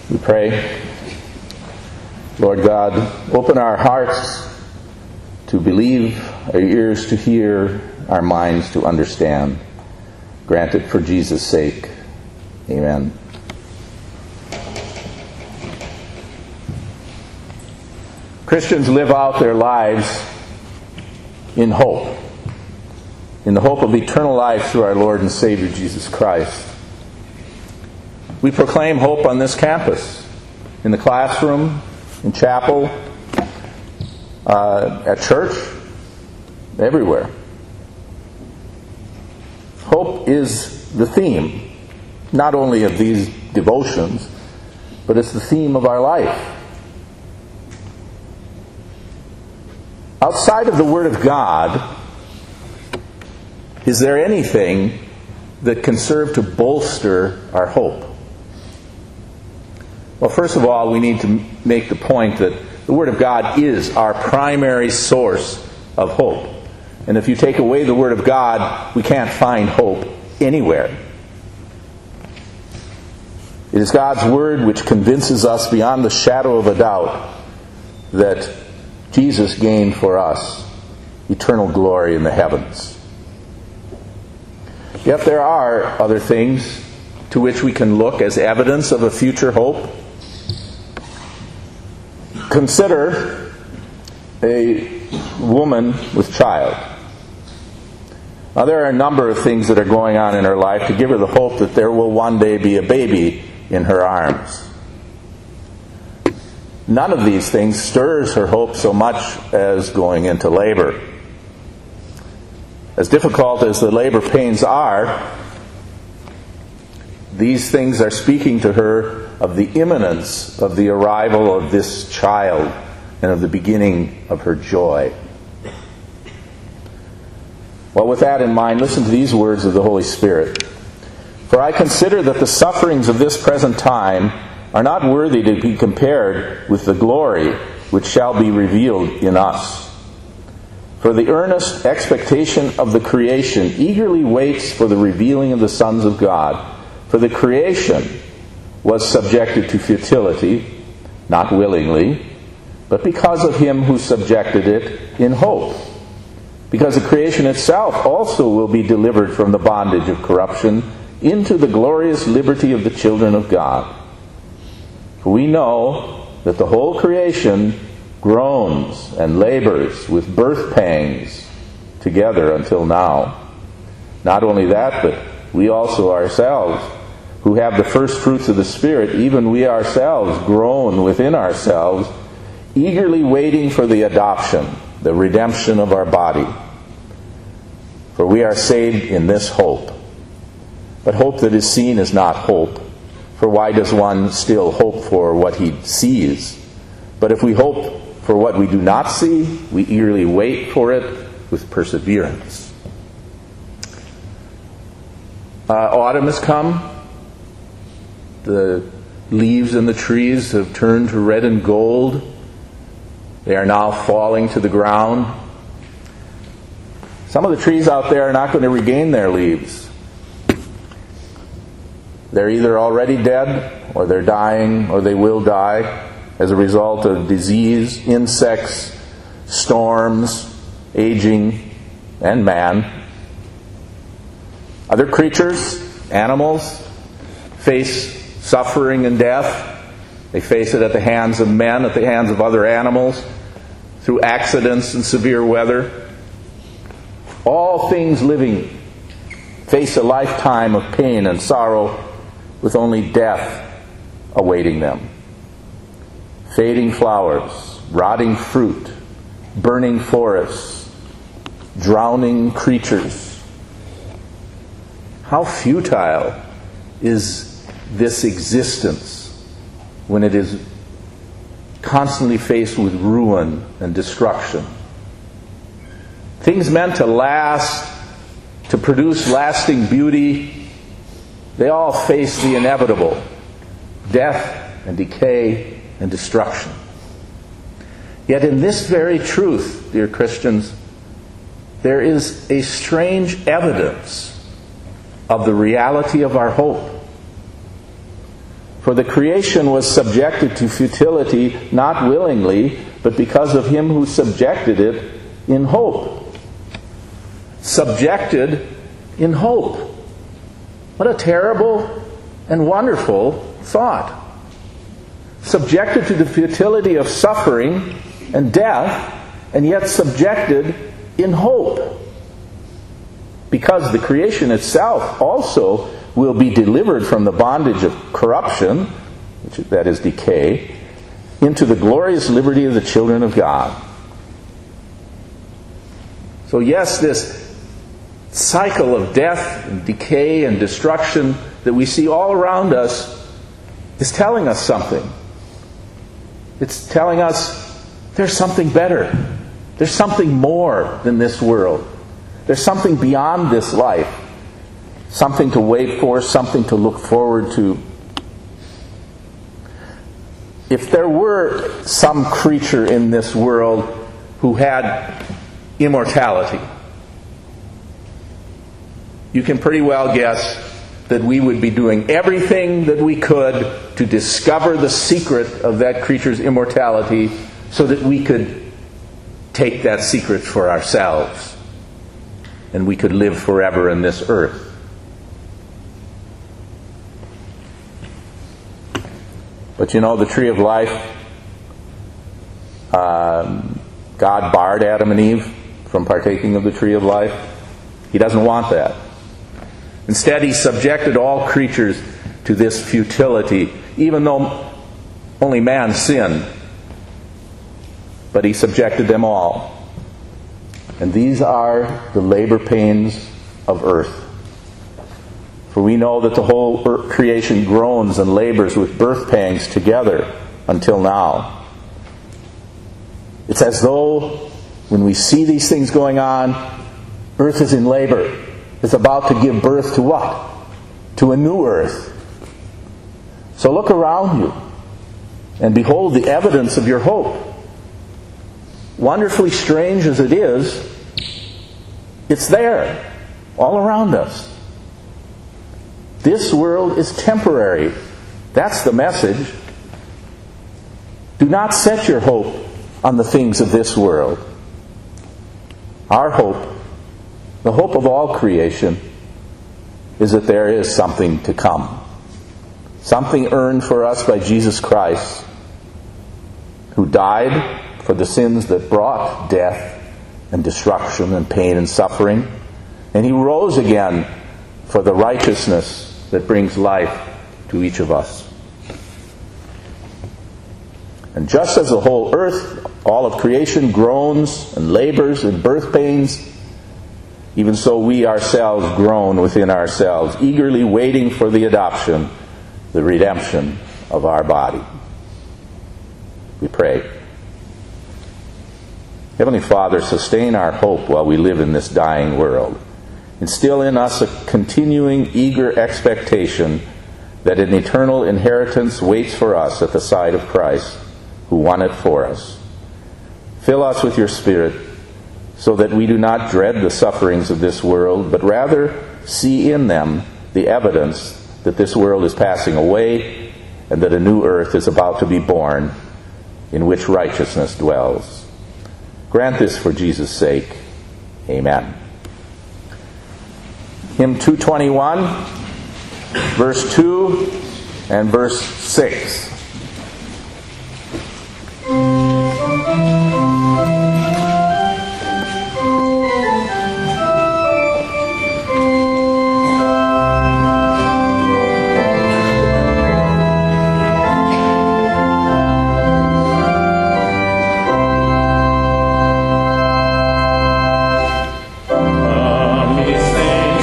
We pray. Lord God, open our hearts to believe, our ears to hear, our minds to understand. Grant it for Jesus' sake. Amen. Christians live out their lives in hope, in the hope of eternal life through our Lord and Savior Jesus Christ. We proclaim hope on this campus, in the classroom, in chapel, at church, everywhere. Hope is the theme, not only of these devotions, but it's the theme of our life. Outside of the Word of God, is there anything that can serve to bolster our hope? Well, first of all, we need to make the point that the Word of God is our primary source of hope. And if you take away the Word of God, we can't find hope anywhere. It is God's Word which convinces us beyond the shadow of a doubt that Jesus gained for us eternal glory in the heavens. Yet there are other things to which we can look as evidence of a future hope. Consider a woman with child. Now, there are a number of things that are going on in her life to give her the hope that there will one day be a baby in her arms. None of these things stirs her hope so much as going into labor. As difficult as the labor pains are, these things are speaking to her of the imminence of the arrival of this child and of the beginning of her joy. Well, with that in mind, listen to these words of the Holy Spirit. For I consider that the sufferings of this present time are not worthy to be compared with the glory which shall be revealed in us. For the earnest expectation of the creation eagerly waits for the revealing of the sons of God. For the creation was subjected to futility, not willingly, but because of him who subjected it in hope. Because the creation itself also will be delivered from the bondage of corruption into the glorious liberty of the children of God. For we know that the whole creation groans and labors with birth pangs together until now. Not only that, but we also ourselves, who have the first fruits of the Spirit, even we ourselves groan within ourselves, eagerly waiting for the adoption, the redemption of our body. For we are saved in this hope. But hope that is seen is not hope. For why does one still hope for what he sees? But if we hope for what we do not see, we eagerly wait for it with perseverance. Autumn has come. The leaves in the trees have turned to red and gold. They are now falling to the ground. Some of the trees out there are not going to regain their leaves. They're either already dead, or they're dying, or they will die as a result of disease, insects, storms, aging, and man. Other creatures, animals, face suffering and death. They face it at the hands of men, at the hands of other animals, through accidents and severe weather. All things living face a lifetime of pain and sorrow with only death awaiting them. Fading flowers, rotting fruit, burning forests, drowning creatures. How futile is this existence when it is constantly faced with ruin and destruction. Things meant to last, to produce lasting beauty, they all face the inevitable, death and decay and destruction. Yet in this very truth, dear Christians, there is a strange evidence of the reality of our hope. For the creation was subjected to futility, not willingly, but because of him who subjected it in hope. Subjected in hope. What a terrible and wonderful thought. Subjected to the futility of suffering and death, and yet subjected in hope. Because the creation itself also will be delivered from the bondage of corruption, that is decay, into the glorious liberty of the children of God. So yes, this cycle of death and decay and destruction that we see all around us is telling us something. It's telling us there's something better. There's something more than this world. There's something beyond this life. Something to wait for, something to look forward to. If there were some creature in this world who had immortality, you can pretty well guess that we would be doing everything that we could to discover the secret of that creature's immortality so that we could take that secret for ourselves and we could live forever in this earth. But you know, the tree of life, God barred Adam and Eve from partaking of the tree of life. He doesn't want that. Instead, He subjected all creatures to this futility, even though only man sinned. But He subjected them all. And these are the labor pains of earth. For we know that the whole creation groans and labors with birth pangs together until now. It's as though when we see these things going on, earth is in labor. It's about to give birth to what? To a new earth. So look around you and behold the evidence of your hope. Wonderfully strange as it is, it's there, all around us. This world is temporary. That's the message. Do not set your hope on the things of this world. Our hope, the hope of all creation, is that there is something to come. Something earned for us by Jesus Christ, who died for the sins that brought death and destruction and pain and suffering. And He rose again for the righteousness that brings life to each of us. And just as the whole earth, all of creation, groans and labors in birth pains, even so we ourselves groan within ourselves, eagerly waiting for the adoption, the redemption of our body. We pray. Heavenly Father, sustain our hope while we live in this dying world. Instill in us a continuing, eager expectation that an eternal inheritance waits for us at the side of Christ, who won it for us. Fill us with your Spirit, so that we do not dread the sufferings of this world, but rather see in them the evidence that this world is passing away and that a new earth is about to be born in which righteousness dwells. Grant this for Jesus' sake. Amen. Hymn 221, verse 2 and verse 6.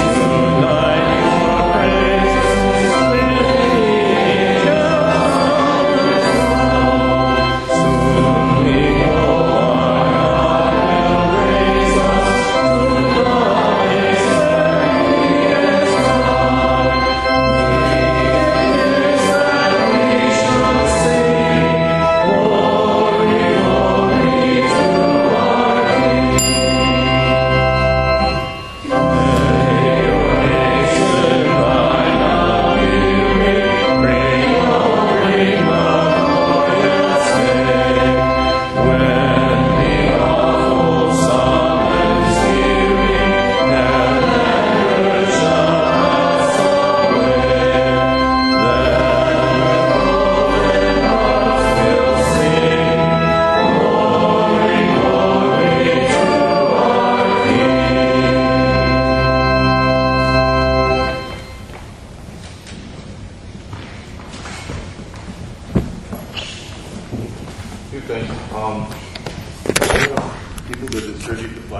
Tonight, praise, thing. People that distribute the